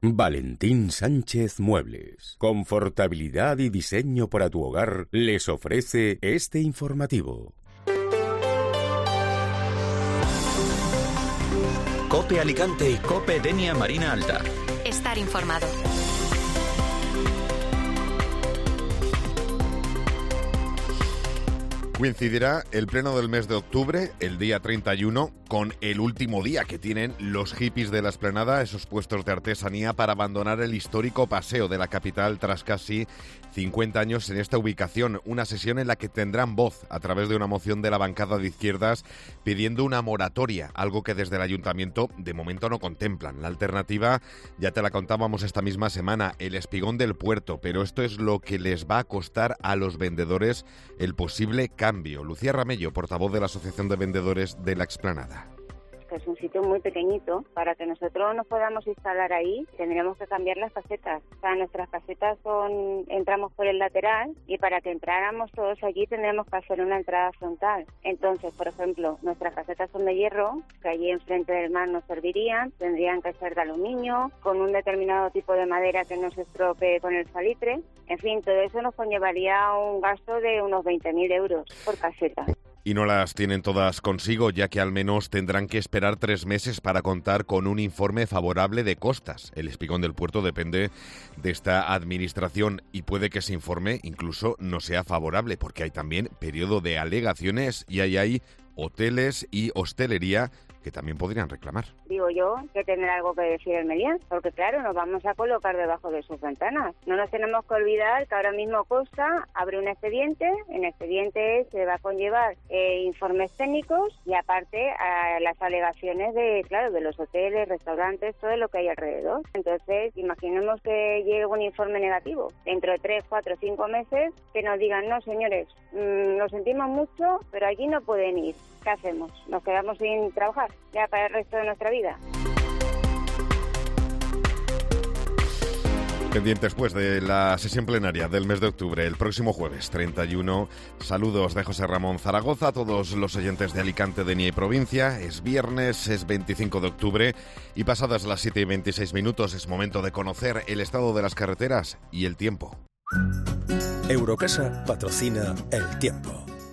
Valentín Sánchez Muebles. Confortabilidad y diseño para tu hogar les ofrece este informativo. COPE Alicante y COPE Denia Marina Alta. Estar informado. Coincidirá el pleno del mes de octubre, el día 31, con el último día que tienen los hippies de la Explanada, esos puestos de artesanía, para abandonar el histórico paseo de la capital tras casi 50 años en esta ubicación. Una sesión en la que tendrán voz a través de una moción de la bancada de izquierdas pidiendo una moratoria, algo que desde el ayuntamiento de momento no contemplan. La alternativa, ya te la contábamos esta misma semana, el espigón del puerto, pero esto es lo que les va a costar a los vendedores el posible cambio. Lucía Ramello, portavoz de la Asociación de Vendedores de la Explanada. Es un sitio muy pequeñito. Para que nosotros nos podamos instalar ahí, tendríamos que cambiar las casetas. O sea, nuestras casetas entramos por el lateral, y para que entráramos todos allí tendríamos que hacer una entrada frontal. Entonces, por ejemplo, nuestras casetas son de hierro, que allí enfrente del mar nos servirían, tendrían que ser de aluminio, con un determinado tipo de madera que no se estropee con el salitre. En fin, todo eso nos conllevaría un gasto de unos 20.000 euros por caseta. Y no las tienen todas consigo, ya que al menos tendrán que esperar 3 meses para contar con un informe favorable de costas. El espigón del puerto depende de esta administración y puede que ese informe incluso no sea favorable, porque hay también periodo de alegaciones y hay hoteles y hostelería que también podrían reclamar. Digo yo que tendrá algo que decir el Melián, porque claro, nos vamos a colocar debajo de sus ventanas. No nos tenemos que olvidar que ahora mismo Costa abre un expediente, en el expediente se va a conllevar informes técnicos y aparte a las alegaciones de los hoteles, restaurantes, todo lo que hay alrededor. Entonces, imaginemos que llegue un informe negativo. Dentro de 3, 4, 5 meses, que nos digan, no señores, lo sentimos mucho, pero allí no pueden ir. ¿Qué hacemos? ¿Nos quedamos sin trabajar ya para el resto de nuestra vida? Pendientes pues de la sesión plenaria del mes de octubre, el próximo jueves 31. Saludos de José Ramón Zaragoza a todos los oyentes de Alicante, Denia y provincia. Es viernes, es 25 de octubre y pasadas las 7:26 es momento de conocer el estado de las carreteras y el tiempo. Eurocasa patrocina el tiempo.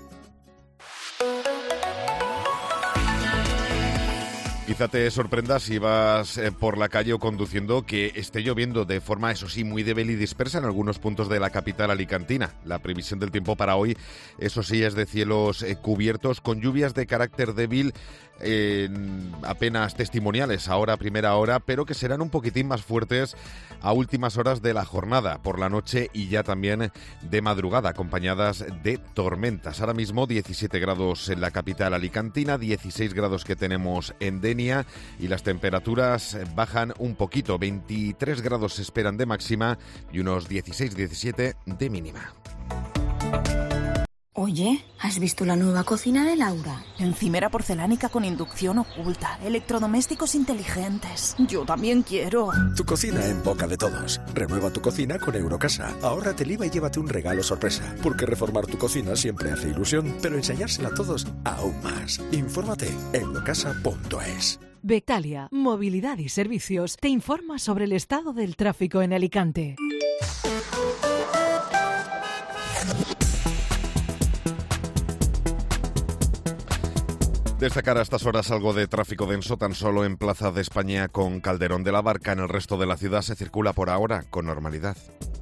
Quizá te sorprenda si vas por la calle o conduciendo que esté lloviendo de forma, eso sí, muy débil y dispersa en algunos puntos de la capital alicantina. La previsión del tiempo para hoy, eso sí, es de cielos cubiertos con lluvias de carácter débil, apenas testimoniales ahora a primera hora, pero que serán un poquitín más fuertes a últimas horas de la jornada, por la noche y ya también de madrugada, acompañadas de tormentas. Ahora mismo 17 grados en la capital alicantina, 16 grados que tenemos en Denia y las temperaturas bajan un poquito, 23 grados se esperan de máxima y unos 16-17 de mínima. Oye, ¿has visto la nueva cocina de Laura? Encimera porcelánica con inducción oculta, electrodomésticos inteligentes. Yo también quiero. Tu cocina en boca de todos. Renueva tu cocina con Eurocasa. Ahórrate el IVA y llévate un regalo sorpresa. Porque reformar tu cocina siempre hace ilusión, pero enseñársela a todos aún más. Infórmate en eurocasa.es. Becalia, Movilidad y Servicios, te informa sobre el estado del tráfico en Alicante. Destacar a estas horas algo de tráfico denso tan solo en Plaza de España con Calderón de la Barca. En el resto de la ciudad se circula por ahora con normalidad.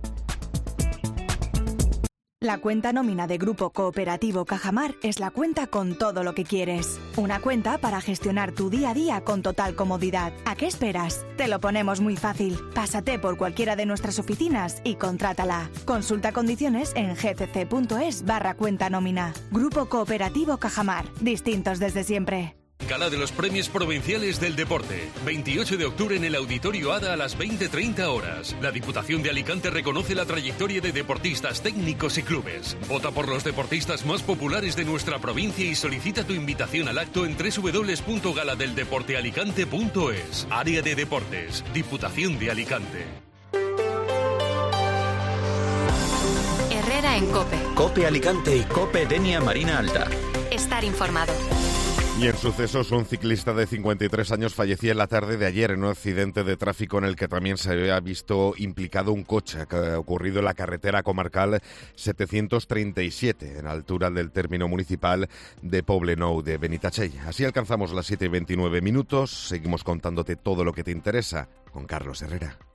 La cuenta nómina de Grupo Cooperativo Cajamar es la cuenta con todo lo que quieres. Una cuenta para gestionar tu día a día con total comodidad. ¿A qué esperas? Te lo ponemos muy fácil. Pásate por cualquiera de nuestras oficinas y contrátala. Consulta condiciones en gcc.es/cuenta nómina. Grupo Cooperativo Cajamar. Distintos desde siempre. Gala de los Premios Provinciales del Deporte. 28 de octubre en el Auditorio Ada a las 20:30 horas. La Diputación de Alicante reconoce la trayectoria de deportistas, técnicos y clubes. Vota por los deportistas más populares de nuestra provincia y solicita tu invitación al acto en www.galadeldeportealicante.es. Área de Deportes. Diputación de Alicante. Herrera en COPE. COPE Alicante y COPE Denia Marina Alta. Estar informado. Y en sucesos, un ciclista de 53 años fallecía en la tarde de ayer en un accidente de tráfico en el que también se había visto implicado un coche que ha ocurrido en la carretera comarcal 737, en altura del término municipal de Poblenou de Benitatxell. Así alcanzamos las 7:29 minutos. Seguimos contándote todo lo que te interesa con Carlos Herrera.